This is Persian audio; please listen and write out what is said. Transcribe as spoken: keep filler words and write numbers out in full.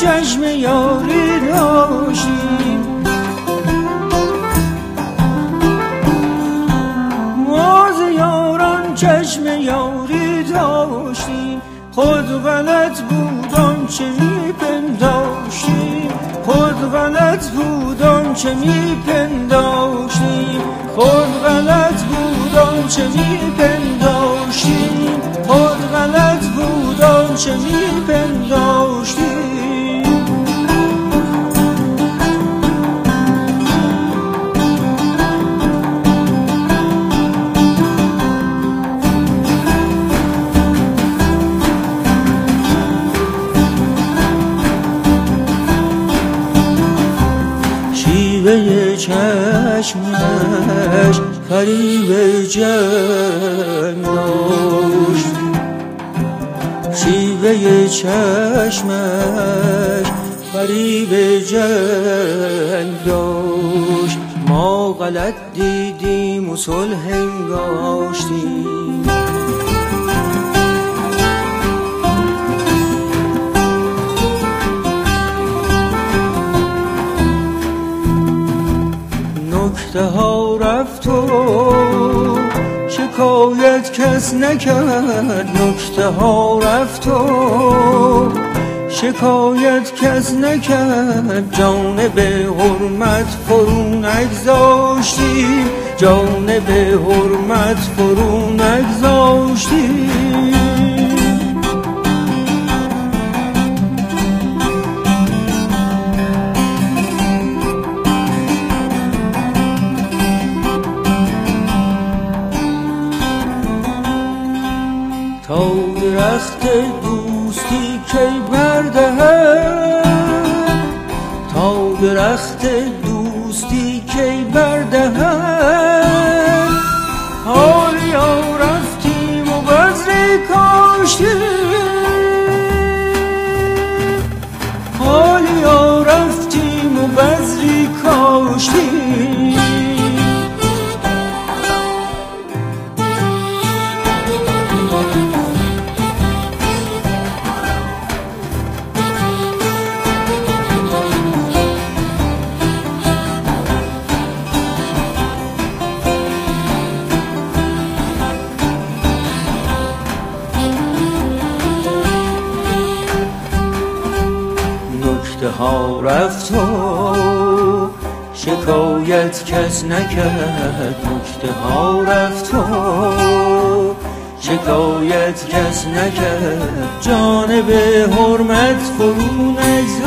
چشم یاری داشتیم، ما ز یاران چشم یاری داشتیم. خود غلط بود آنچه میپنداشتیم، خود غلط بود آنچه میپنداشتیم، خود غلط بود آنچه میپنداشتیم، خود غلط بود آنچه میپنداشتیم. شیوه چشمش فریب جنگ داشت، شیوه چشمش فریب جنگ داشت. ما غلط دیدیم و صلح انگاشتیم، نکته ها رفت و شکایت کس نکرد، نکته ها رفت و شکایت کس نکرد. جانب حرمت فرو نگذاشتیم، جانب حرمت فرو نگذاشتیم. تا درخت دوستی کی بردهد، تا درخت دوستی کی بردهد. حالیا رفتیم و بذری کاشتیم، حالیا رفتیم و بذری کاشتیم. نکته ها رفت و شکایت کس نکرد، نکته ها رفت و شکایت کس نکرد. جانب حرمت فرو نگذاشتیم،